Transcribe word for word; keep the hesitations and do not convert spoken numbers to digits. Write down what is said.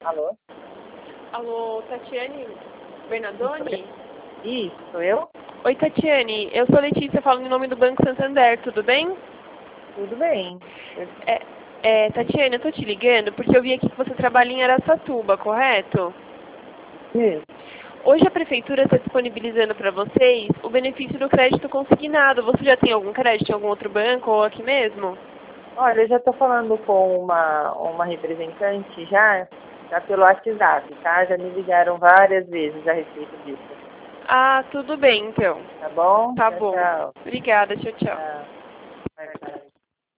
Alô? Alô, Tatiane Bernardoni? Isso, sou eu? Oi, Tatiane. Eu sou Letícia, falando em nome do Banco Santander, tudo bem? Tudo bem. É, é, Tatiane, eu tô te ligando porque eu vi aqui que você trabalha em Araçatuba, correto? Isso. Hoje a Prefeitura está disponibilizando para vocês o benefício do crédito consignado. Você já tem algum crédito em algum outro banco ou aqui mesmo? Olha, eu já estou falando com uma, uma representante já, já pelo WhatsApp, tá? Já me ligaram várias vezes a respeito disso. Ah, tudo bem, então. Tá bom? Tá Tchau, bom. tchau. Obrigada, tchau, tchau. Tchau.